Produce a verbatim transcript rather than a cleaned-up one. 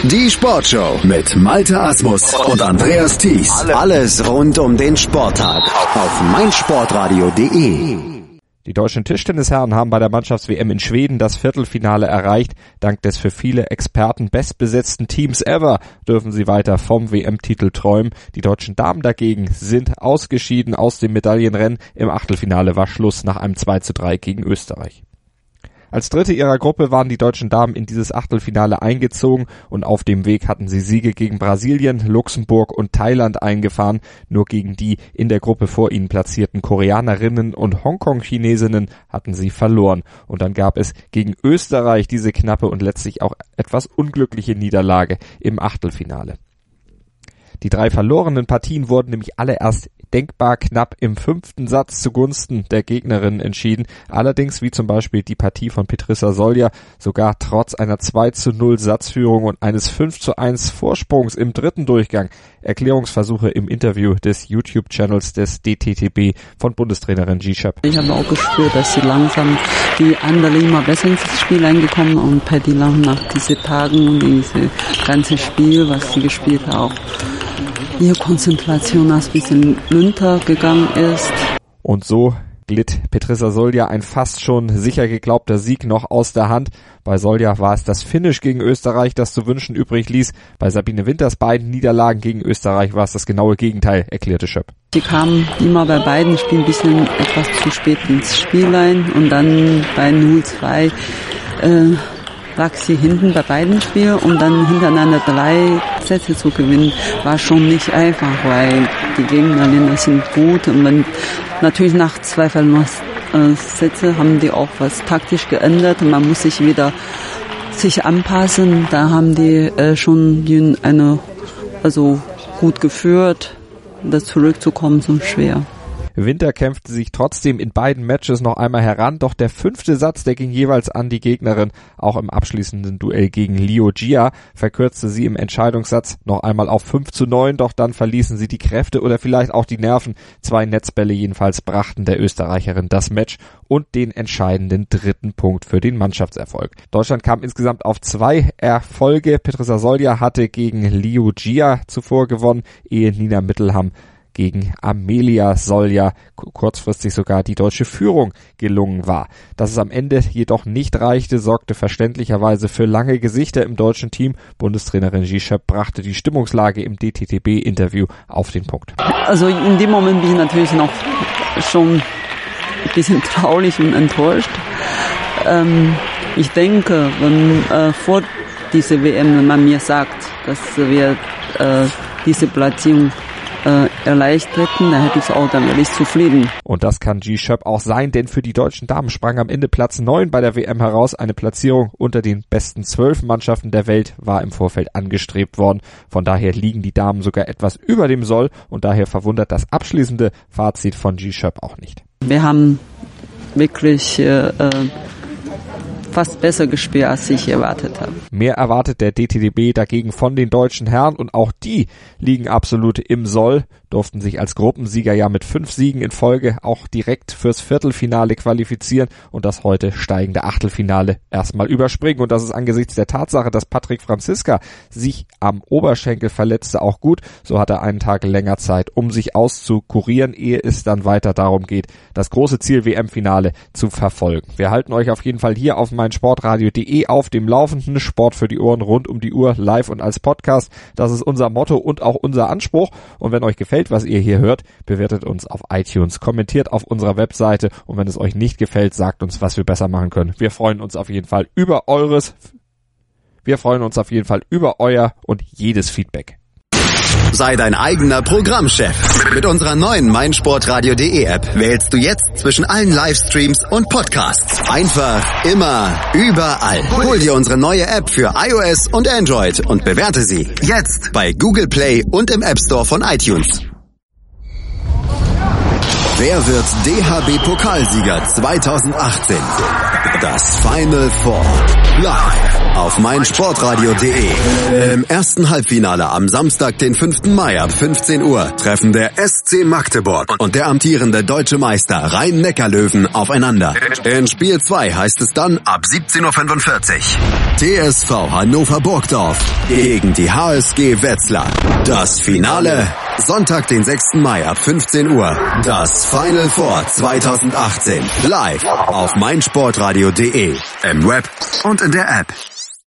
Die Sportshow mit Malte Asmus und Andreas Thies. Alles rund um den Sporttag auf meinsportradio punkt de. Die deutschen Tischtennisherren haben bei der Mannschafts-W M in Schweden das Viertelfinale erreicht. Dank des für viele Experten bestbesetzten Teams ever dürfen sie weiter vom W M-Titel träumen. Die deutschen Damen dagegen sind ausgeschieden aus dem Medaillenrennen. Im Achtelfinale war Schluss nach einem zwei zu drei gegen Österreich. Als Dritte ihrer Gruppe waren die deutschen Damen in dieses Achtelfinale eingezogen und auf dem Weg hatten sie Siege gegen Brasilien, Luxemburg und Thailand eingefahren. Nur gegen die in der Gruppe vor ihnen platzierten Koreanerinnen und Hongkong-Chinesinnen hatten sie verloren. Und dann gab es gegen Österreich diese knappe und letztlich auch etwas unglückliche Niederlage im Achtelfinale. Die drei verlorenen Partien wurden nämlich alle erst denkbar knapp im fünften Satz zugunsten der Gegnerinnen entschieden. Allerdings, wie zum Beispiel die Partie von Petrissa Solja, sogar trotz einer zwei zu null Satzführung und eines fünf zu eins Vorsprungs im dritten Durchgang. Erklärungsversuche im Interview des YouTube-Channels des D T T B von Bundestrainerin Ji Schöpp. Ich habe auch gespürt, dass sie langsam die anderen immer besser ins Spiel eingekommen und Patty Lam nach diesen Tagen und dieses ganze Spiel, was sie gespielt hat, auch ihre Konzentration ein bisschen runtergegangen ist. Und so glitt Petrissa Solja ein fast schon sicher geglaubter Sieg noch aus der Hand. Bei Solja war es das Finish gegen Österreich, das zu wünschen übrig ließ. Bei Sabine Winters beiden Niederlagen gegen Österreich war es das genaue Gegenteil, erklärte Schöpp. Sie kam immer bei beiden Spielen ein bisschen etwas zu spät ins Spiel ein und dann bei null zwei äh, lag sie hinten bei beiden Spielen und dann hintereinander drei Sätze zu gewinnen, war schon nicht einfach, weil die Gegnerinnen sind gut und man, natürlich nach zwei Verlustsätze haben die auch was taktisch geändert und man muss sich wieder sich anpassen. Da haben die äh, schon eine, also gut geführt, das zurückzukommen so schwer. Winter kämpfte sich trotzdem in beiden Matches noch einmal heran, doch der fünfte Satz, der ging jeweils an die Gegnerin. Auch im abschließenden Duell gegen Liu Jia verkürzte sie im Entscheidungssatz noch einmal auf fünf zu neun, doch dann verließen sie die Kräfte oder vielleicht auch die Nerven. Zwei Netzbälle jedenfalls brachten der Österreicherin das Match und den entscheidenden dritten Punkt für den Mannschaftserfolg. Deutschland kam insgesamt auf zwei Erfolge. Petrissa Solja hatte gegen Liu Jia zuvor gewonnen, ehe Nina Mittelham gegen Amelia Solja kurzfristig sogar die deutsche Führung gelungen war. Dass es am Ende jedoch nicht reichte, sorgte verständlicherweise für lange Gesichter im deutschen Team. Bundestrainerin Ji Schöpp brachte die Stimmungslage im D T T B-Interview auf den Punkt. Also in dem Moment bin ich natürlich noch schon ein bisschen traurig und enttäuscht. Ähm, ich denke, wenn äh, vor dieser W M, wenn man mir sagt, dass wir äh, diese Platzierung Äh, erleicht hätten, da hätte ich auch dann wirklich zufrieden. Und das kann Ji Schöpp auch sein, denn für die deutschen Damen sprang am Ende Platz neun bei der W M heraus. Eine Platzierung unter den besten zwölf Mannschaften der Welt war im Vorfeld angestrebt worden. Von daher liegen die Damen sogar etwas über dem Soll und daher verwundert das abschließende Fazit von Ji Schöpp auch nicht. Wir haben wirklich äh, fast besser gespielt, als ich erwartet habe. Mehr erwartet der D T T B dagegen von den deutschen Herren und auch die liegen absolut im Soll, durften sich als Gruppensieger ja mit fünf Siegen in Folge auch direkt fürs Viertelfinale qualifizieren und das heute steigende Achtelfinale erstmal überspringen. Und das ist angesichts der Tatsache, dass Patrick Franziska sich am Oberschenkel verletzte, auch gut. So hat er einen Tag länger Zeit, um sich auszukurieren, ehe es dann weiter darum geht, das große Ziel W M-Finale zu verfolgen. Wir halten euch auf jeden Fall hier auf meinsportradio punkt de auf dem Laufenden. Sport für die Ohren rund um die Uhr, live und als Podcast. Das ist unser Motto und auch unser Anspruch. Und wenn euch gefällt, was ihr hier hört, bewertet uns auf iTunes, kommentiert auf unserer Webseite und wenn es euch nicht gefällt, sagt uns, was wir besser machen können. Wir freuen uns auf jeden Fall über eures, wir freuen uns auf jeden Fall über euer und jedes Feedback. Sei dein eigener Programmchef. Mit unserer neuen meinsportradio punkt de App wählst du jetzt zwischen allen Livestreams und Podcasts. Einfach, immer, überall. Hol dir unsere neue App für iOS und Android und bewerte sie jetzt bei Google Play und im App Store von iTunes. Wer wird D H B-Pokalsieger zweitausendachtzehn? Das Final Four. Live auf meinsportradio punkt de. Im ersten Halbfinale am Samstag, den fünften Mai ab fünfzehn Uhr treffen der S C Magdeburg und der amtierende deutsche Meister Rhein-Neckar-Löwen aufeinander. In Spiel zwei heißt es dann ab siebzehn Uhr fünfundvierzig. T S V Hannover-Burgdorf gegen die H S G Wetzlar. Das Finale Sonntag, den sechsten Mai ab fünfzehn Uhr. Das Final Four zweitausendachtzehn. Live auf meinsportradio punkt de. Im Web und in der App.